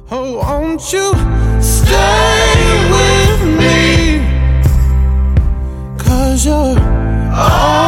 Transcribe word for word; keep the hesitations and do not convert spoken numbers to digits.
Oh, won't you stay with me? 'Cause you're all